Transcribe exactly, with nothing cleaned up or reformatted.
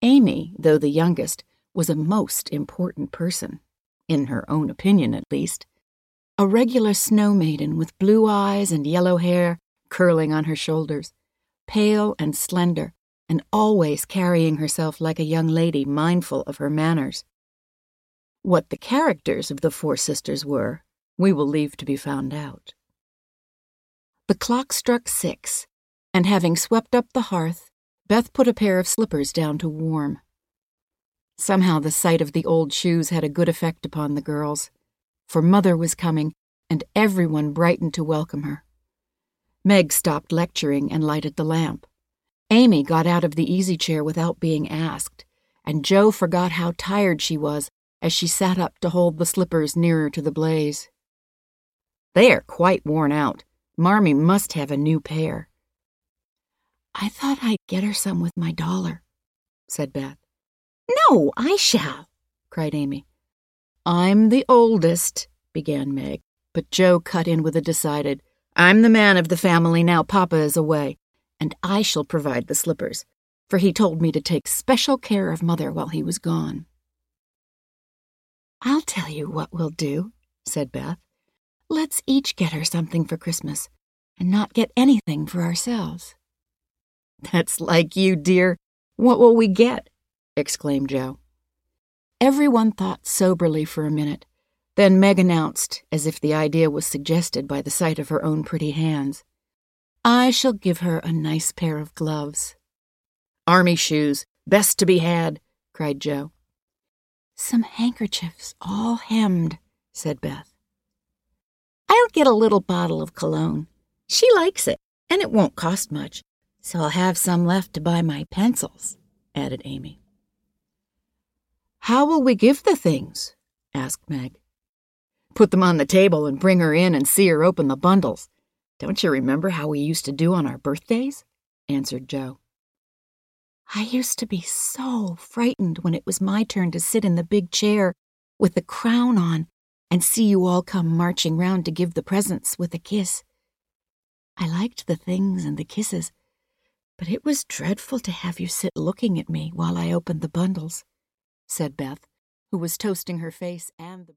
Amy, though the youngest, was a most important person, in her own opinion at least. A regular snow maiden with blue eyes and yellow hair curling on her shoulders, pale and slender, and always carrying herself like a young lady mindful of her manners. What the characters of the four sisters were, we will leave to be found out. The clock struck six, and having swept up the hearth, Beth put a pair of slippers down to warm. Somehow the sight of the old shoes had a good effect upon the girls, for Mother was coming, and everyone brightened to welcome her. Meg stopped lecturing and lighted the lamp. Amy got out of the easy-chair without being asked, and Jo forgot how tired she was as she sat up to hold the slippers nearer to the blaze. "They are quite worn out. Marmee must have a new pair." "I thought I'd get her some with my dollar," said Beth. "No, I shall," cried Amy. "I'm the oldest," began Meg, but Jo cut in with a decided, "I'm the man of the family now Papa is away, and I shall provide the slippers, for he told me to take special care of Mother while he was gone." "I'll tell you what we'll do," said Beth. "Let's each get her something for Christmas, and not get anything for ourselves." "That's like you, dear. What will we get?" exclaimed Jo. Everyone thought soberly for a minute. Then Meg announced, as if the idea was suggested by the sight of her own pretty hands, "I shall give her a nice pair of gloves." "Army shoes, best to be had," cried Jo. "Some handkerchiefs, all hemmed," said Beth. "I'll get a little bottle of cologne. She likes it, and it won't cost much, so I'll have some left to buy my pencils," added Amy. "How will we give the things?" asked Meg. "Put them on the table and bring her in and see her open the bundles. Don't you remember how we used to do on our birthdays?" answered Jo. "I used to be so frightened when it was my turn to sit in the big chair with the crown on and see you all come marching round to give the presents with a kiss. I liked the things and the kisses, but it was dreadful to have you sit looking at me while I opened the bundles," said Beth, who was toasting her face and the